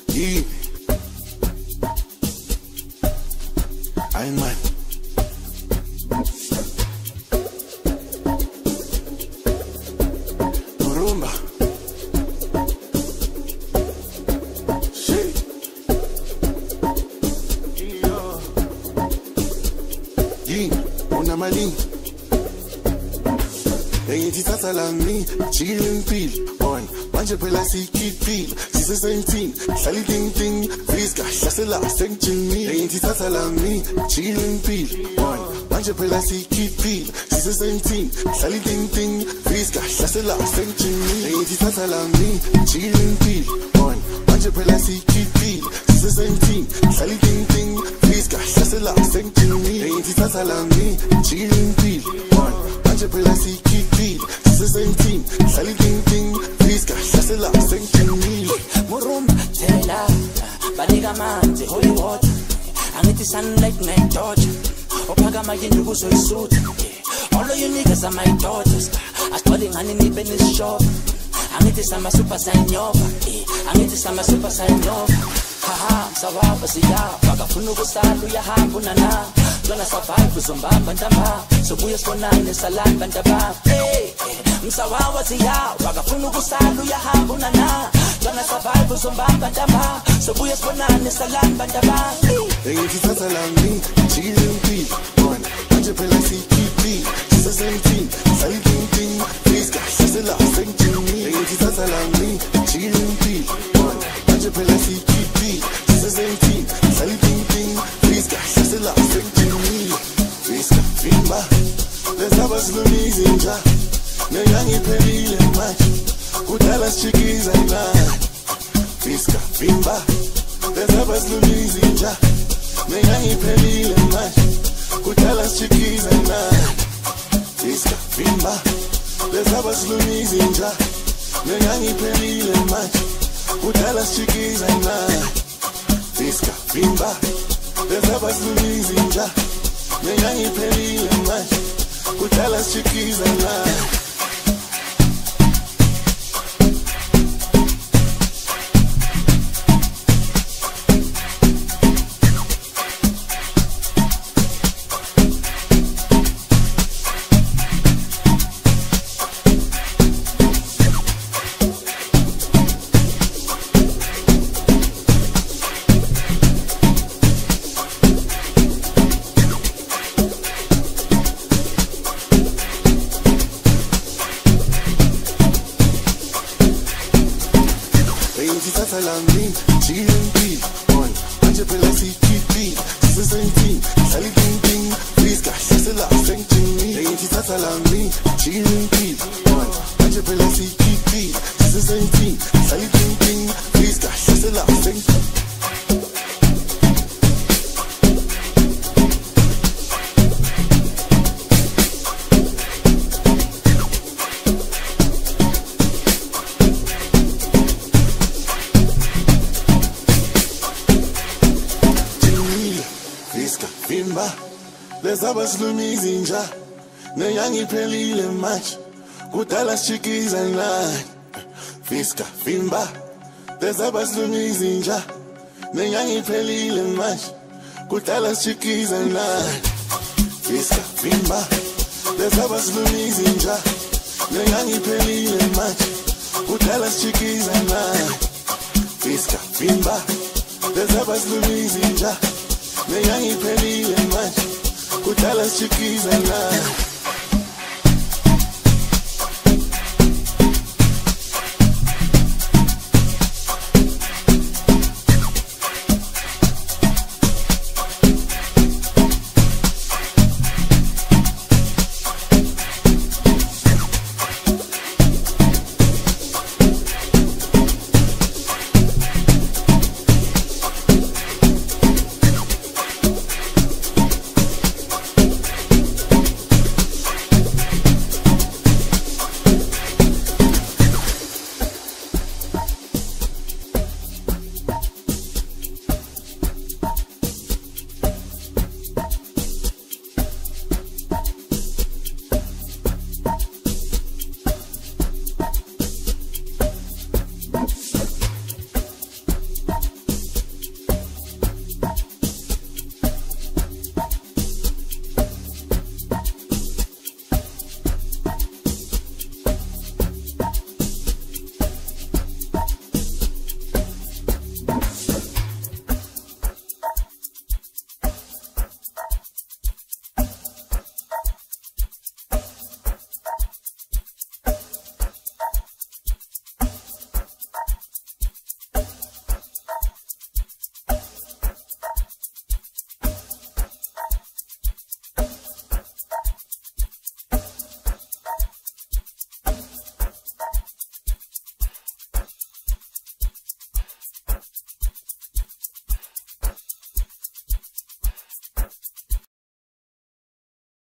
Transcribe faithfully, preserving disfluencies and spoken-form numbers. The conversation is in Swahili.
Yeah. Ein Mann. Rumba. Shit. Yeah. Yeah. Una malin. Yengithatha lami jikile impilo on manje phela siyikhipile sise seventeen hlala ding ding viska hlasela sengijimile yengithatha lami jikile impilo on manje phela siyikhipile sise seventeen hlala ding ding viska hlasela sengijimile yengithatha lami jikile impilo on manje phela siyikhipile sise seventeen hlala ding ding viska hlasela sengijimile yengithatha lami jikile impilo on manje phela siyikhipile sise seventeen hlala ding ding viska hlasela sengijimile Murumba tela banika amanzi holy water angithi sunlight night torture ophakama yini kuzoyisutha all of you niggas are my daughters asibale ngani nibe nesishop angithi sama super sanyova angithi sama super sanyova haha sawaba siya bakafuna ukusala uyahamba unana Gonna survive uzombamba ntamba sobuye sibonane salamba ntaba hey msawawa siya bakafuna ukusala uyahamba unana Gonna survive uzombamba ntamba sobuye sibonane salamba ntaba yengithatha lami jikile impilo on manje phela siyikhipile sise seventeen hlala ding ding viska hlasela sengijimile yengithatha lami jikile impilo on manje phela siyikhipile sise seventeen hlala ding ding viska hlasela sengijimile viska vimba lezaba silumizi nja neyangiphelile manje kudala sichikiza imali viska vimba lezaba silumizi nja neyangiphelile manje kudala sichikiza imali viska vimba lezaba silumizi nja neyangiphelile manje kudala sichikiza imali viska vimba lezaba silumizi nja neyangiphelile manje kudala sichikiza imali yengithatha lami jikile impilo on manje phela siyikhipile sise seventeen hlala ding ding viska hlasela sengijimile yengithatha lami jikile impilo on manje phela siyikhipile sise seventeen hlala ding ding viska hlasela sengijimile Viska vimba lezaba silumizi nja neyangiphelile manje kudala sichikiza imali viska vimba lezaba silumizi nja neyangiphelile manje kudala sichikiza imali viska vimba lezaba silumizi nja neyangiphelile manje kudala sichikiza imali viska vimba lezaba silumizi nja neyangiphelile manje kudala sichikiza imali